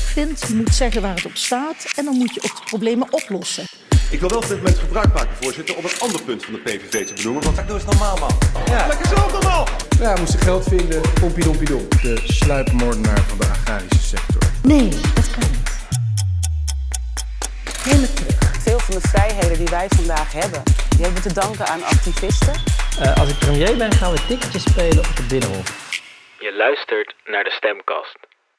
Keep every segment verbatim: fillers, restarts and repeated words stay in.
vindt moet zeggen waar het op staat en dan moet je ook de problemen oplossen. Ik wil wel op dit moment gebruik maken, voorzitter, om een ander punt van de P V V te benoemen. Want doe eens normaal, man. Ja, lekker zelf normaal. Ja, we moesten geld vinden. Pompiedompidom. De sluipmoordenaar van de agrarische sector. Nee, dat kan niet. Neem het terug. Veel van de vrijheden die wij vandaag hebben, die hebben we te danken aan activisten. Uh, als ik premier ben, gaan we ticketjes spelen op het Binnenhof. Je luistert naar de Stemkast.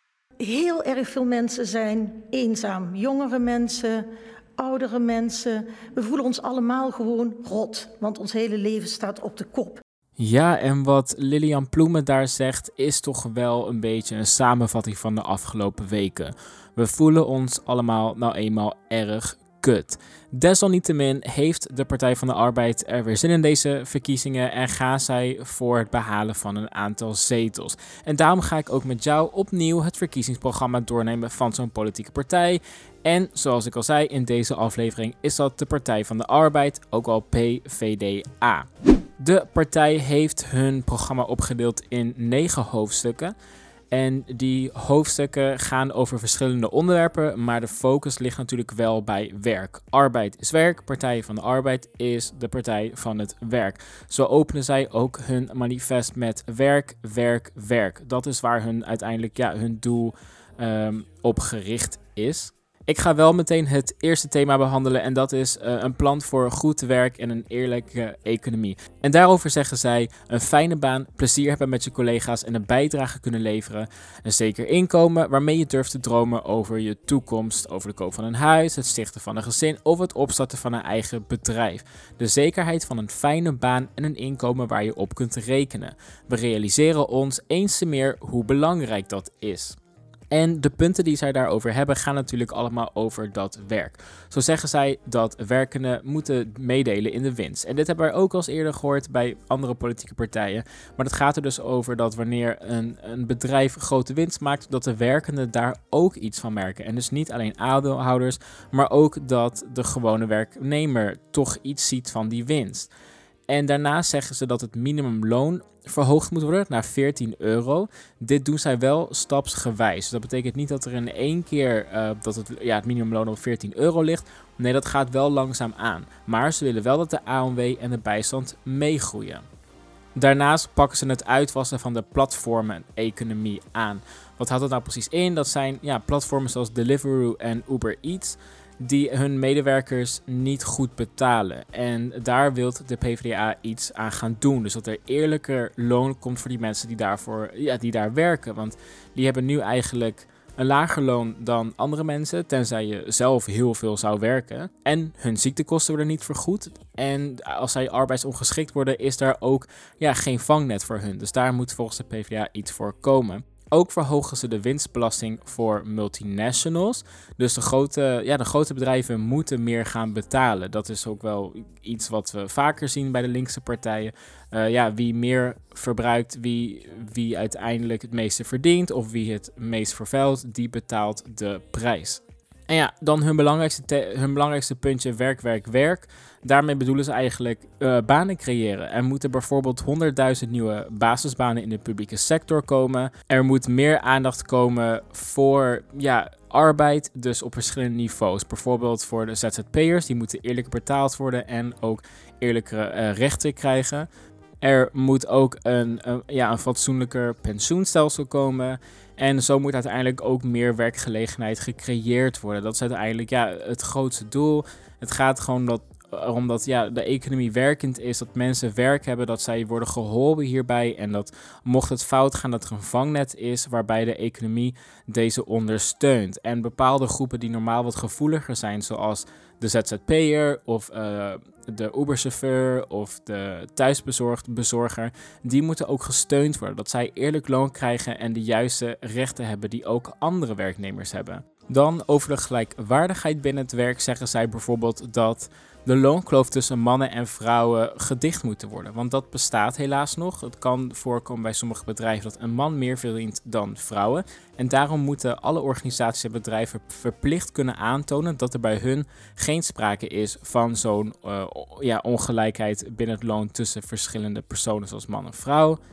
Heel erg veel mensen zijn eenzaam. Jongere mensen, oudere mensen. We voelen ons allemaal gewoon rot, want ons hele leven staat op de kop. Ja, en wat Lilian Ploemen daar zegt is toch wel een beetje een samenvatting van de afgelopen weken. We voelen ons allemaal nou eenmaal erg kut. Desalniettemin heeft de Partij van de Arbeid er weer zin in deze verkiezingen en gaan zij voor het behalen van een aantal zetels. En daarom ga ik ook met jou opnieuw het verkiezingsprogramma doornemen van zo'n politieke partij. En zoals ik al zei in deze aflevering is dat de Partij van de Arbeid, ook al P V D A. De partij heeft hun programma opgedeeld in negen hoofdstukken. En die hoofdstukken gaan over verschillende onderwerpen, maar de focus ligt natuurlijk wel bij werk. Arbeid is werk, Partij van de Arbeid is de partij van het werk. Zo openen zij ook hun manifest met werk, werk, werk. Dat is waar hun uiteindelijk ja, hun doel um, op gericht is. Ik ga wel meteen het eerste thema behandelen en dat is uh, een plan voor goed werk en een eerlijke economie. En daarover zeggen zij een fijne baan, plezier hebben met je collega's en een bijdrage kunnen leveren. Een zeker inkomen waarmee je durft te dromen over je toekomst, over de koop van een huis, het stichten van een gezin of het opstarten van een eigen bedrijf. De zekerheid van een fijne baan en een inkomen waar je op kunt rekenen. We realiseren ons eens te meer hoe belangrijk dat is. En de punten die zij daarover hebben gaan natuurlijk allemaal over dat werk. Zo zeggen zij dat werkenden moeten meedelen in de winst. En dit hebben we ook al eens eerder gehoord bij andere politieke partijen. Maar het gaat er dus over dat wanneer een, een bedrijf grote winst maakt, dat de werkenden daar ook iets van merken. En dus niet alleen aandeelhouders, maar ook dat de gewone werknemer toch iets ziet van die winst. En daarnaast zeggen ze dat het minimumloon verhoogd moet worden naar veertien euro. Dit doen zij wel stapsgewijs. Dus dat betekent niet dat er in één keer uh, dat het, ja, het minimumloon op veertien euro ligt. Nee, dat gaat wel langzaam aan. Maar ze willen wel dat de A O W en de bijstand meegroeien. Daarnaast pakken ze het uitwassen van de platformen-economie aan. Wat houdt dat nou precies in? Dat zijn ja, platformen zoals Deliveroo en Uber Eats die hun medewerkers niet goed betalen. En daar wil de P V D A iets aan gaan doen. Dus dat er eerlijker loon komt voor die mensen die, daarvoor, ja, die daar werken. Want die hebben nu eigenlijk een lager loon dan andere mensen, tenzij je zelf heel veel zou werken. En hun ziektekosten worden niet vergoed. En als zij arbeidsongeschikt worden, is daar ook ja, geen vangnet voor hun. Dus daar moet volgens de P V D A iets voor komen. Ook verhogen ze de winstbelasting voor multinationals. Dus de grote, ja, de grote bedrijven moeten meer gaan betalen. Dat is ook wel iets wat we vaker zien bij de linkse partijen. Uh, ja, wie meer verbruikt, wie, wie uiteindelijk het meeste verdient of wie het meest vervuilt, die betaalt de prijs. En ja, dan hun belangrijkste, te- hun belangrijkste puntje werk, werk, werk. Daarmee bedoelen ze eigenlijk uh, banen creëren. Er moeten bijvoorbeeld honderdduizend nieuwe basisbanen in de publieke sector komen. Er moet meer aandacht komen voor ja, arbeid, dus op verschillende niveaus. Bijvoorbeeld voor de Z Z P'ers, die moeten eerlijker betaald worden en ook eerlijkere uh, rechten krijgen. Er moet ook een, een, ja, een fatsoenlijker pensioenstelsel komen. En zo moet uiteindelijk ook meer werkgelegenheid gecreëerd worden. Dat is uiteindelijk ja, het grootste doel. Het gaat gewoon dat, erom dat ja, de economie werkend is. Dat mensen werk hebben, dat zij worden geholpen hierbij. En dat mocht het fout gaan, dat er een vangnet is waarbij de economie deze ondersteunt. En bepaalde groepen die normaal wat gevoeliger zijn, zoals de Z Z P'er of uh, de Uberchauffeur of de thuisbezorger, die moeten ook gesteund worden. Dat zij eerlijk loon krijgen en de juiste rechten hebben die ook andere werknemers hebben. Dan over de gelijkwaardigheid binnen het werk zeggen zij bijvoorbeeld dat de loonkloof tussen mannen en vrouwen gedicht moet worden. Want dat bestaat helaas nog. Het kan voorkomen bij sommige bedrijven dat een man meer verdient dan vrouwen. En daarom moeten alle organisaties en bedrijven verplicht kunnen aantonen dat er bij hun geen sprake is van zo'n uh, ja, ongelijkheid binnen het loon tussen verschillende personen zoals man en vrouw.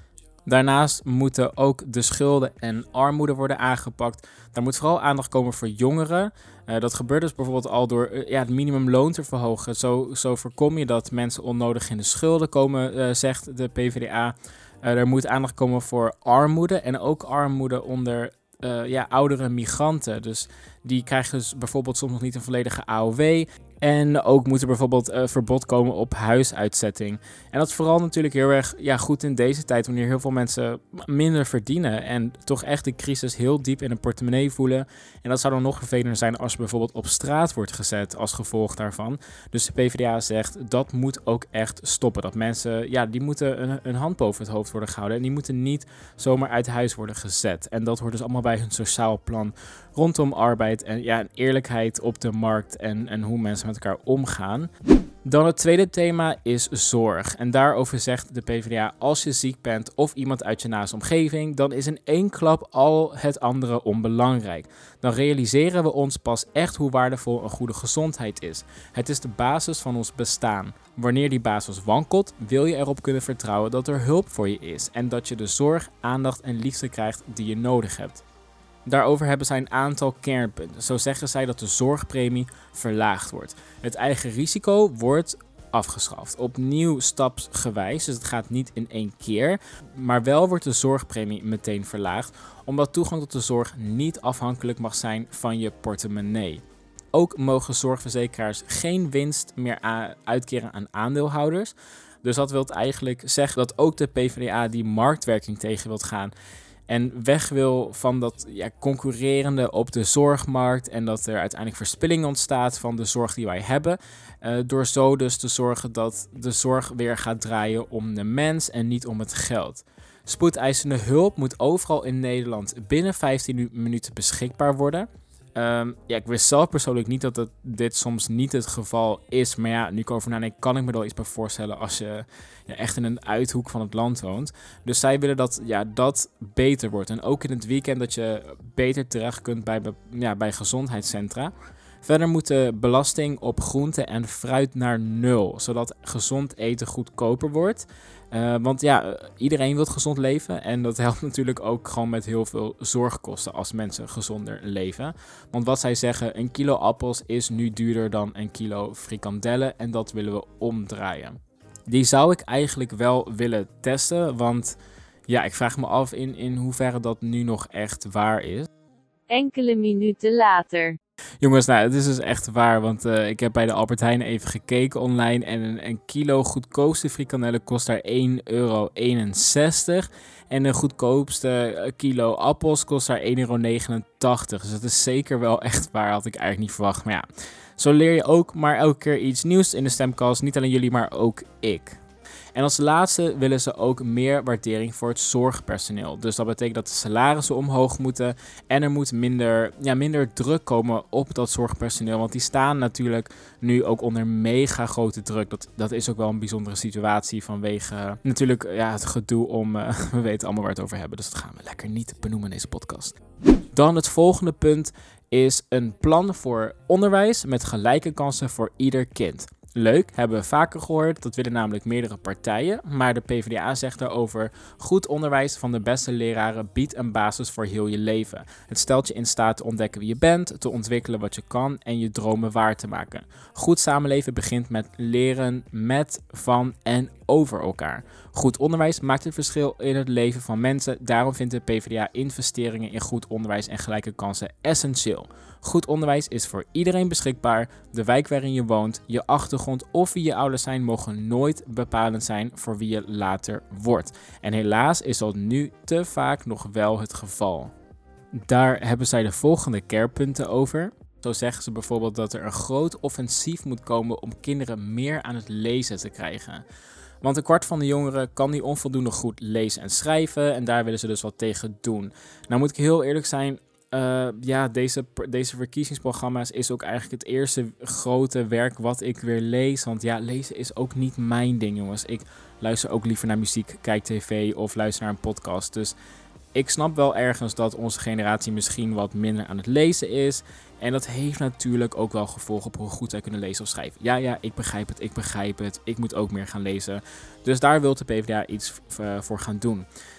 Daarnaast moeten ook de schulden en armoede worden aangepakt. Daar moet vooral aandacht komen voor jongeren. Uh, dat gebeurt dus bijvoorbeeld al door uh, ja, het minimumloon te verhogen. Zo, zo voorkom je dat mensen onnodig in de schulden komen, uh, zegt de P v d A. Uh, er moet aandacht komen voor armoede en ook armoede onder uh, ja, oudere migranten. Dus die krijgen dus bijvoorbeeld soms nog niet een volledige A O W. En ook moet er bijvoorbeeld uh, verbod komen op huisuitzetting. En dat is vooral natuurlijk heel erg ja, goed in deze tijd, wanneer heel veel mensen minder verdienen en toch echt de crisis heel diep in hun portemonnee voelen. En dat zou dan nog vervelender zijn als je bijvoorbeeld op straat wordt gezet als gevolg daarvan. Dus de P v d A zegt dat moet ook echt stoppen. Dat mensen, ja, die moeten een, een hand boven het hoofd worden gehouden en die moeten niet zomaar uit huis worden gezet. En dat hoort dus allemaal bij hun sociaal plan rondom arbeid en ja, eerlijkheid op de markt en, en hoe mensen met elkaar omgaan. Dan het tweede thema is zorg. En daarover zegt de P v d A, als je ziek bent of iemand uit je naaste omgeving, dan is in één klap al het andere onbelangrijk. Dan realiseren we ons pas echt hoe waardevol een goede gezondheid is. Het is de basis van ons bestaan. Wanneer die basis wankelt, wil je erop kunnen vertrouwen dat er hulp voor je is en dat je de zorg, aandacht en liefde krijgt die je nodig hebt. Daarover hebben zij een aantal kernpunten. Zo zeggen zij dat de zorgpremie verlaagd wordt. Het eigen risico wordt afgeschaft. Opnieuw stapsgewijs, dus het gaat niet in één keer. Maar wel wordt de zorgpremie meteen verlaagd, omdat toegang tot de zorg niet afhankelijk mag zijn van je portemonnee. Ook mogen zorgverzekeraars geen winst meer a- uitkeren aan aandeelhouders. Dus dat wil eigenlijk zeggen dat ook de P v d A die marktwerking tegen wil gaan en weg wil van dat ja, concurrerende op de zorgmarkt en dat er uiteindelijk verspilling ontstaat van de zorg die wij hebben. Uh, door zo dus te zorgen dat de zorg weer gaat draaien om de mens en niet om het geld. Spoedeisende hulp moet overal in Nederland binnen vijftien minuten beschikbaar worden. Um, ja, ik wist zelf persoonlijk niet dat het, dit soms niet het geval is. Maar ja, nu ik over nadenk, kan ik me er wel iets bij voorstellen als je ja, echt in een uithoek van het land woont. Dus zij willen dat ja, dat beter wordt. En ook in het weekend dat je beter terecht kunt bij, ja, bij gezondheidscentra. Verder moet de belasting op groente en fruit naar nul, zodat gezond eten goedkoper wordt. Uh, want ja, iedereen wil gezond leven en dat helpt natuurlijk ook gewoon met heel veel zorgkosten als mensen gezonder leven. Want wat zij zeggen, een kilo appels is nu duurder dan een kilo frikandellen en dat willen we omdraaien. Die zou ik eigenlijk wel willen testen, want ja, ik vraag me af in, in hoeverre dat nu nog echt waar is. Enkele minuten later. Jongens, nou, het is dus echt waar, want uh, ik heb bij de Albert Heijn even gekeken online en een, een kilo goedkoopste frikandellen kost daar één euro eenenzestig en de goedkoopste kilo appels kost daar één euro negenentachtig. Dus dat is zeker wel echt waar, had ik eigenlijk niet verwacht. Maar ja, zo leer je ook maar elke keer iets nieuws in de Stemcast, niet alleen jullie, maar ook ik. En als laatste willen ze ook meer waardering voor het zorgpersoneel. Dus dat betekent dat de salarissen omhoog moeten en er moet minder, ja, minder druk komen op dat zorgpersoneel. Want die staan natuurlijk nu ook onder mega grote druk. Dat, dat is ook wel een bijzondere situatie vanwege uh, natuurlijk ja, het gedoe om, uh, we weten allemaal waar we het over hebben. Dus dat gaan we lekker niet benoemen in deze podcast. Dan het volgende punt is een plan voor onderwijs met gelijke kansen voor ieder kind. Leuk, hebben we vaker gehoord, dat willen namelijk meerdere partijen, maar de P v d A zegt daarover: goed onderwijs van de beste leraren biedt een basis voor heel je leven. Het stelt je in staat te ontdekken wie je bent, te ontwikkelen wat je kan en je dromen waar te maken. Goed samenleven begint met leren met, van en over elkaar. Goed onderwijs maakt het verschil in het leven van mensen, daarom vindt de P v d A investeringen in goed onderwijs en gelijke kansen essentieel. Goed onderwijs is voor iedereen beschikbaar. De wijk waarin je woont, je achtergrond of wie je ouders zijn mogen nooit bepalend zijn voor wie je later wordt. En helaas is dat nu te vaak nog wel het geval. Daar hebben zij de volgende kernpunten over. Zo zeggen ze bijvoorbeeld dat er een groot offensief moet komen om kinderen meer aan het lezen te krijgen. Want een kwart van de jongeren kan niet onvoldoende goed lezen en schrijven en daar willen ze dus wat tegen doen. Nou moet ik heel eerlijk zijn, Uh, ja, deze, deze verkiezingsprogramma's is ook eigenlijk het eerste grote werk wat ik weer lees. Want ja, lezen is ook niet mijn ding, jongens. Ik luister ook liever naar muziek, kijk tv of luister naar een podcast. Dus ik snap wel ergens dat onze generatie misschien wat minder aan het lezen is. En dat heeft natuurlijk ook wel gevolgen op hoe goed wij kunnen lezen of schrijven. Ja, ja, ik begrijp het, ik begrijp het. Ik moet ook meer gaan lezen. Dus daar wil de P v d A iets uh, voor gaan doen.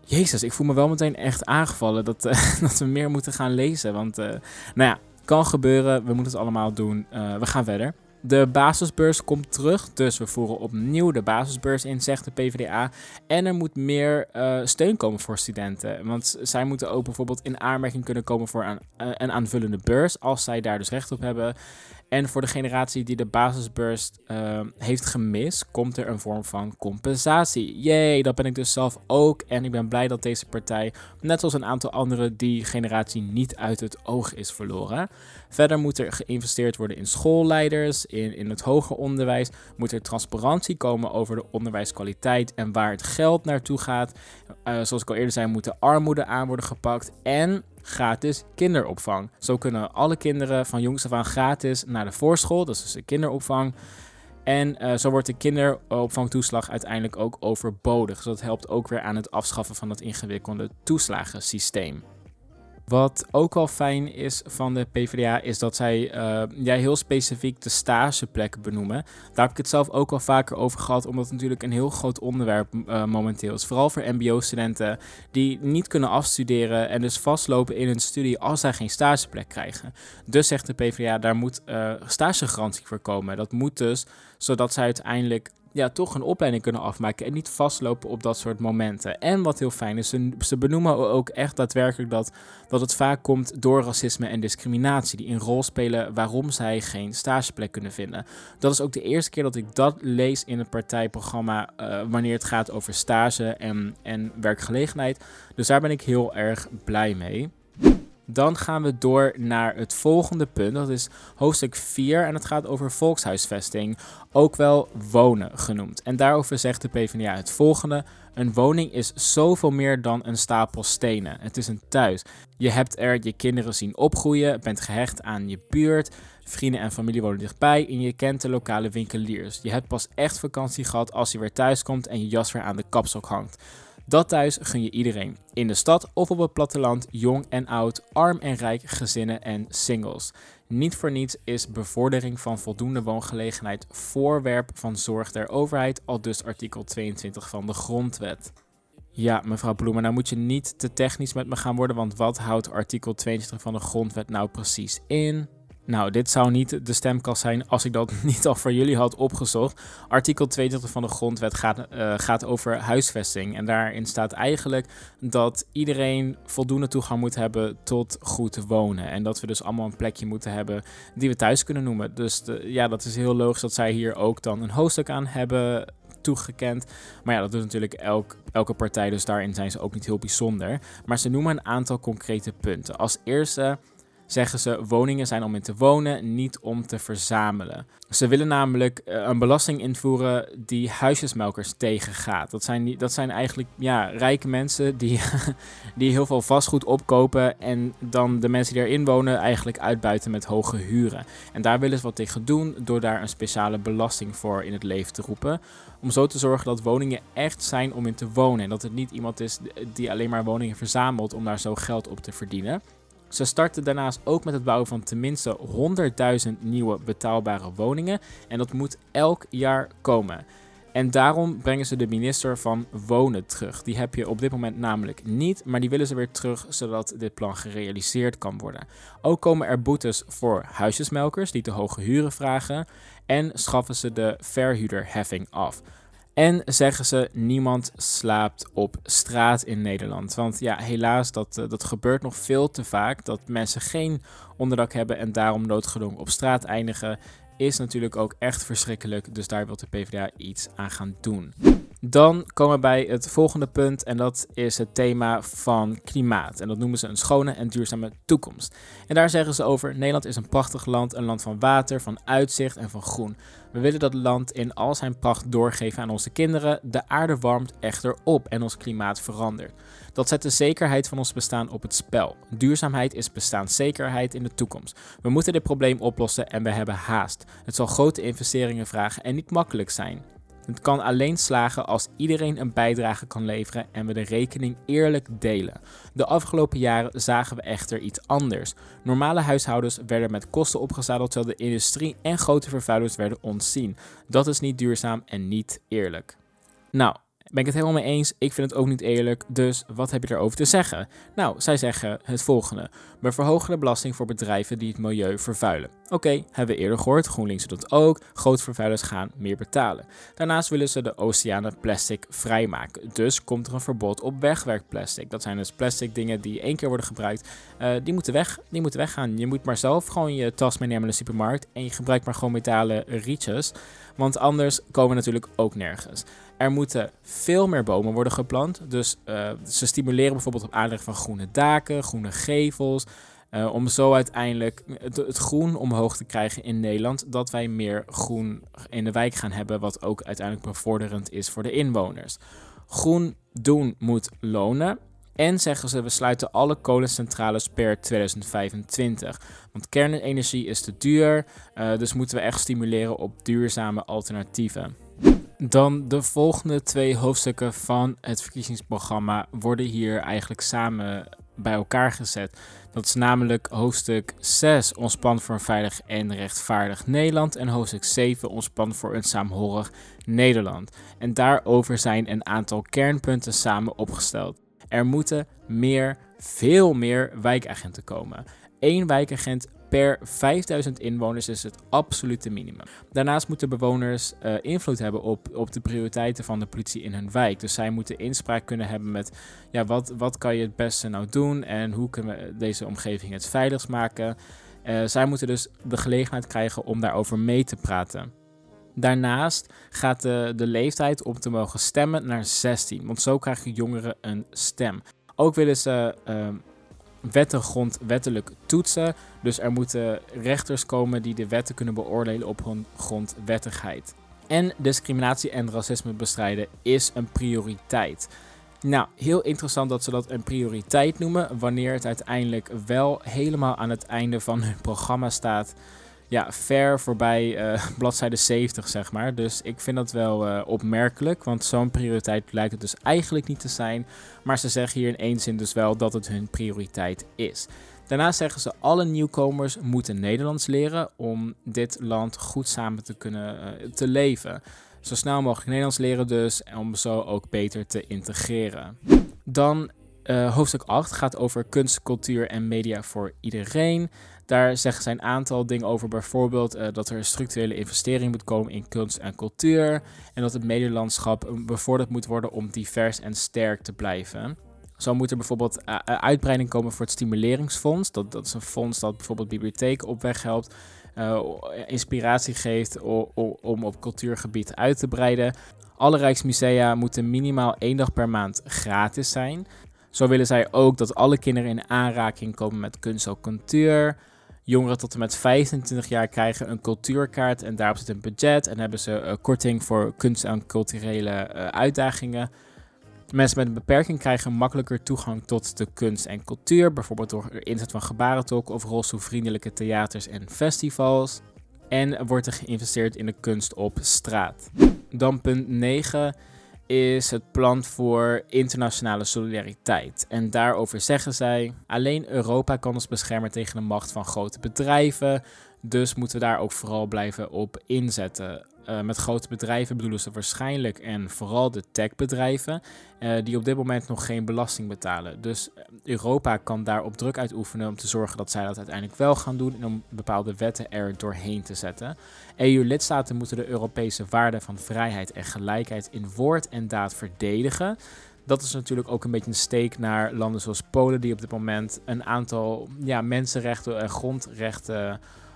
Jezus, ik voel me wel meteen echt aangevallen dat, uh, dat we meer moeten gaan lezen. Want, uh, nou ja, kan gebeuren. We moeten het allemaal doen. Uh, we gaan verder. De basisbeurs komt terug, dus we voeren opnieuw de basisbeurs in, zegt de PvdA. En er moet meer uh, steun komen voor studenten. Want zij moeten ook bijvoorbeeld in aanmerking kunnen komen voor een, uh, een aanvullende beurs, als zij daar dus recht op hebben. En voor de generatie die de basisbeurs uh, heeft gemist, komt er een vorm van compensatie. Jee, dat ben ik dus zelf ook. En ik ben blij dat deze partij, net zoals een aantal anderen, die generatie niet uit het oog is verloren. Verder moet er geïnvesteerd worden in schoolleiders, in, in het hoger onderwijs. Moet er transparantie komen over de onderwijskwaliteit en waar het geld naartoe gaat. Uh, zoals ik al eerder zei, moet de armoede aan worden gepakt. En gratis kinderopvang. Zo kunnen alle kinderen van jongs af aan gratis naar de voorschool, dat is dus de kinderopvang. En uh, zo wordt de kinderopvangtoeslag uiteindelijk ook overbodig. Dus dat helpt ook weer aan het afschaffen van dat ingewikkelde toeslagensysteem. Wat ook wel fijn is van de PvdA is dat zij uh, ja, heel specifiek de stageplekken benoemen. Daar heb ik het zelf ook al vaker over gehad, omdat het natuurlijk een heel groot onderwerp uh, momenteel is. Vooral voor mbo-studenten die niet kunnen afstuderen en dus vastlopen in hun studie als zij geen stageplek krijgen. Dus zegt de PvdA, daar moet uh, stagegarantie voor komen. Dat moet dus, zodat zij uiteindelijk ja, toch een opleiding kunnen afmaken en niet vastlopen op dat soort momenten. En wat heel fijn is, ze, ze benoemen ook echt daadwerkelijk dat, dat het vaak komt door racisme en discriminatie die een rol spelen waarom zij geen stageplek kunnen vinden. Dat is ook de eerste keer dat ik dat lees in het partijprogramma uh, wanneer het gaat over stage en, en werkgelegenheid. Dus daar ben ik heel erg blij mee. Dan gaan we door naar het volgende punt. Dat is hoofdstuk vier en het gaat over volkshuisvesting, ook wel wonen genoemd. En daarover zegt de PvdA het volgende. Een woning is zoveel meer dan een stapel stenen. Het is een thuis. Je hebt er je kinderen zien opgroeien, bent gehecht aan je buurt, vrienden en familie wonen dichtbij en je kent de lokale winkeliers. Je hebt pas echt vakantie gehad als je weer thuis komt en je jas weer aan de kapstok hangt. Dat thuis gun je iedereen. In de stad of op het platteland, jong en oud, arm en rijk, gezinnen en singles. Niet voor niets is bevordering van voldoende woongelegenheid voorwerp van zorg der overheid, aldus artikel tweeëntwintig van de Grondwet. Ja, mevrouw Ploemen, nou moet je niet te technisch met me gaan worden, want wat houdt artikel tweeëntwintig van de Grondwet nou precies in? Nou, dit zou niet de stemkast zijn als ik dat niet al voor jullie had opgezocht. Artikel tweeëntwintig van de Grondwet gaat, uh, gaat over huisvesting. En daarin staat eigenlijk dat iedereen voldoende toegang moet hebben tot goed wonen. En dat we dus allemaal een plekje moeten hebben die we thuis kunnen noemen. Dus de, ja, dat is heel logisch dat zij hier ook dan een hoofdstuk aan hebben toegekend. Maar ja, dat doet natuurlijk elk, elke partij, dus daarin zijn ze ook niet heel bijzonder. Maar ze noemen een aantal concrete punten. Als eerste zeggen ze, woningen zijn om in te wonen, niet om te verzamelen. Ze willen namelijk uh, een belasting invoeren die huisjesmelkers tegengaat. Dat zijn, die, dat zijn eigenlijk ja, rijke mensen die, die heel veel vastgoed opkopen en dan de mensen die erin wonen eigenlijk uitbuiten met hoge huren. En daar willen ze wat tegen doen door daar een speciale belasting voor in het leven te roepen. Om zo te zorgen dat woningen echt zijn om in te wonen. En dat het niet iemand is die alleen maar woningen verzamelt om daar zo geld op te verdienen. Ze starten daarnaast ook met het bouwen van tenminste honderdduizend nieuwe betaalbare woningen. En dat moet elk jaar komen. En daarom brengen ze de minister van Wonen terug. Die heb je op dit moment namelijk niet, maar die willen ze weer terug zodat dit plan gerealiseerd kan worden. Ook komen er boetes voor huisjesmelkers die te hoge huren vragen. En schaffen ze de verhuurderheffing af. En zeggen ze, niemand slaapt op straat in Nederland. Want ja, helaas, dat, dat gebeurt nog veel te vaak. Dat mensen geen onderdak hebben en daarom noodgedwongen op straat eindigen, is natuurlijk ook echt verschrikkelijk. Dus daar wil de PvdA iets aan gaan doen. Dan komen we bij het volgende punt en dat is het thema van klimaat. En dat noemen ze een schone en duurzame toekomst. En daar zeggen ze over, Nederland is een prachtig land, een land van water, van uitzicht en van groen. We willen dat land in al zijn pracht doorgeven aan onze kinderen. De aarde warmt echter op en ons klimaat verandert. Dat zet de zekerheid van ons bestaan op het spel. Duurzaamheid is bestaanszekerheid in de toekomst. We moeten dit probleem oplossen en we hebben haast. Het zal grote investeringen vragen en niet makkelijk zijn. Het kan alleen slagen als iedereen een bijdrage kan leveren en we de rekening eerlijk delen. De afgelopen jaren zagen we echter iets anders. Normale huishoudens werden met kosten opgezadeld terwijl de industrie en grote vervuilers werden ontzien. Dat is niet duurzaam en niet eerlijk. Nou, Ben ik het helemaal mee eens, ik vind het ook niet eerlijk, dus wat heb je erover te zeggen? Nou, zij zeggen het volgende. We verhogen de belasting voor bedrijven die het milieu vervuilen. Oké, okay, hebben we eerder gehoord, GroenLinks doet dat ook, grote vervuilers gaan meer betalen. Daarnaast willen ze de oceanen plastic vrijmaken, dus komt er een verbod op wegwerkplastic. Dat zijn dus plastic dingen die één keer worden gebruikt, uh, die, moeten weg, die moeten weggaan. Je moet maar zelf gewoon je tas meenemen naar de supermarkt en je gebruikt maar gewoon metalen rietjes, want anders komen we natuurlijk ook nergens. Er moeten veel meer bomen worden geplant. Dus uh, ze stimuleren bijvoorbeeld op aanleg van groene daken, groene gevels. Uh, om zo uiteindelijk het, het groen omhoog te krijgen in Nederland. Dat wij meer groen in de wijk gaan hebben. Wat ook uiteindelijk bevorderend is voor de inwoners. Groen doen moet lonen. En zeggen ze, we sluiten alle kolencentrales per tweeduizend vijfentwintig. Want kernenergie is te duur. Uh, dus moeten we echt stimuleren op duurzame alternatieven. Dan de volgende twee hoofdstukken van het verkiezingsprogramma worden hier eigenlijk samen bij elkaar gezet. Dat is namelijk hoofdstuk zes, ons plan voor een veilig en rechtvaardig Nederland. En hoofdstuk zeven, ons plan voor een saamhorig Nederland. En daarover zijn een aantal kernpunten samen opgesteld. Er moeten meer, veel meer wijkagenten komen. Eén wijkagent per vijfduizend inwoners is het absolute minimum. Daarnaast moeten bewoners uh, invloed hebben op, op de prioriteiten van de politie in hun wijk. Dus zij moeten inspraak kunnen hebben met ja, wat, wat kan je het beste nou doen en hoe kunnen we deze omgeving het veiligst maken. Uh, zij moeten dus de gelegenheid krijgen om daarover mee te praten. Daarnaast gaat de, de leeftijd om te mogen stemmen naar zestien, want zo krijgen jongeren een stem. Ook willen ze Uh, wetten grondwettelijk toetsen. Dus er moeten rechters komen die de wetten kunnen beoordelen op hun grondwettigheid. En discriminatie en racisme bestrijden is een prioriteit. Nou, heel interessant dat ze dat een prioriteit noemen, wanneer het uiteindelijk wel helemaal aan het einde van hun programma staat. Ja, ver voorbij uh, bladzijde zeventig, zeg maar. Dus ik vind dat wel uh, opmerkelijk, want zo'n prioriteit lijkt het dus eigenlijk niet te zijn. Maar ze zeggen hier in één zin dus wel dat het hun prioriteit is. Daarnaast zeggen ze, alle nieuwkomers moeten Nederlands leren om dit land goed samen te kunnen uh, te leven. Zo snel mogelijk Nederlands leren dus, om zo ook beter te integreren. Dan uh, hoofdstuk acht gaat over kunst, cultuur en media voor iedereen. Daar zeggen ze een aantal dingen over, bijvoorbeeld uh, dat er een structurele investering moet komen in kunst en cultuur. En dat het medielandschap bevorderd moet worden om divers en sterk te blijven. Zo moet er bijvoorbeeld uh, uitbreiding komen voor het stimuleringsfonds. Dat, dat is een fonds dat bijvoorbeeld bibliotheken op weg helpt. Uh, inspiratie geeft o, o, om op cultuurgebied uit te breiden. Alle Rijksmusea moeten minimaal één dag per maand gratis zijn. Zo willen zij ook dat alle kinderen in aanraking komen met kunst en cultuur. Jongeren tot en met vijfentwintig jaar krijgen een cultuurkaart en daarop zit een budget. En hebben ze uh, korting voor kunst en culturele uh, uitdagingen. Mensen met een beperking krijgen makkelijker toegang tot de kunst en cultuur. Bijvoorbeeld door inzet van gebarentolk of rolstoelvriendelijke theaters en festivals. En wordt er geïnvesteerd in de kunst op straat. Dan punt negen is het plan voor internationale solidariteit. En daarover zeggen zij, alleen Europa kan ons beschermen tegen de macht van grote bedrijven. Dus moeten we daar ook vooral blijven op inzetten. Uh, met grote bedrijven bedoelen ze waarschijnlijk en vooral de techbedrijven uh, die op dit moment nog geen belasting betalen. Dus Europa kan daarop druk uitoefenen om te zorgen dat zij dat uiteindelijk wel gaan doen en om bepaalde wetten er doorheen te zetten. E U-lidstaten moeten de Europese waarden van vrijheid en gelijkheid in woord en daad verdedigen. Dat is natuurlijk ook een beetje een steek naar landen zoals Polen die op dit moment een aantal ja, mensenrechten en grondrechten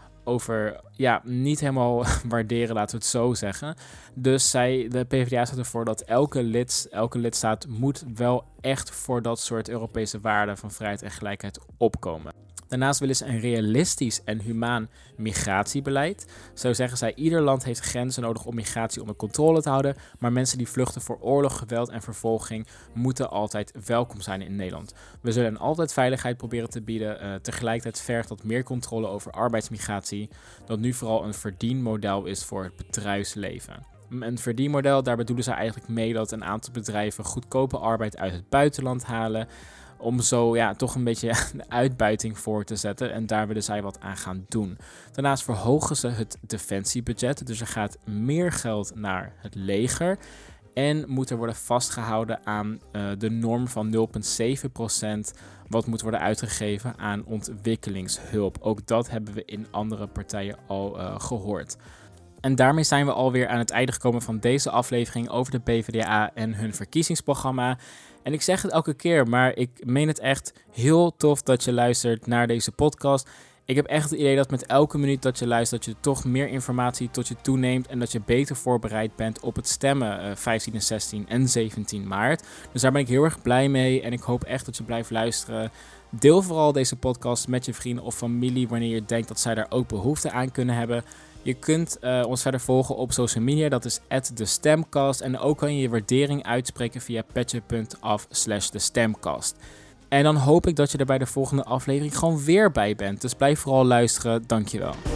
over ja, niet helemaal waarderen, laten we het zo zeggen. Dus zij, de P v d A staat ervoor dat elke, lid, elke lidstaat moet wel echt voor dat soort Europese waarden van vrijheid en gelijkheid opkomen. Daarnaast willen ze een realistisch en humaan migratiebeleid. Zo zeggen zij, ieder land heeft grenzen nodig om migratie onder controle te houden, maar mensen die vluchten voor oorlog, geweld en vervolging moeten altijd welkom zijn in Nederland. We zullen altijd veiligheid proberen te bieden. Uh, tegelijkertijd vergt dat meer controle over arbeidsmigratie, dat nu vooral een verdienmodel is voor het bedrijfsleven. Een verdienmodel, daar bedoelen ze eigenlijk mee dat een aantal bedrijven goedkope arbeid uit het buitenland halen, om zo ja, toch een beetje de uitbuiting voor te zetten. En daar willen zij wat aan gaan doen. Daarnaast verhogen ze het defensiebudget. Dus er gaat meer geld naar het leger. En moet er worden vastgehouden aan uh, de norm van nul komma zeven procent wat moet worden uitgegeven aan ontwikkelingshulp. Ook dat hebben we in andere partijen al uh, gehoord. En daarmee zijn we alweer aan het einde gekomen van deze aflevering over de PvdA en hun verkiezingsprogramma. En ik zeg het elke keer, maar ik meen het echt heel tof dat je luistert naar deze podcast. Ik heb echt het idee dat met elke minuut dat je luistert, dat je toch meer informatie tot je toeneemt en dat je beter voorbereid bent op het stemmen uh, vijftien en zestien en zeventien maart. Dus daar ben ik heel erg blij mee en ik hoop echt dat je blijft luisteren. Deel vooral deze podcast met je vrienden of familie wanneer je denkt dat zij daar ook behoefte aan kunnen hebben. Je kunt uh, ons verder volgen op social media, dat is at de stemcast. En ook kan je je waardering uitspreken via petje.af slash de stemcast. En dan hoop ik dat je er bij de volgende aflevering gewoon weer bij bent. Dus blijf vooral luisteren. Dankjewel.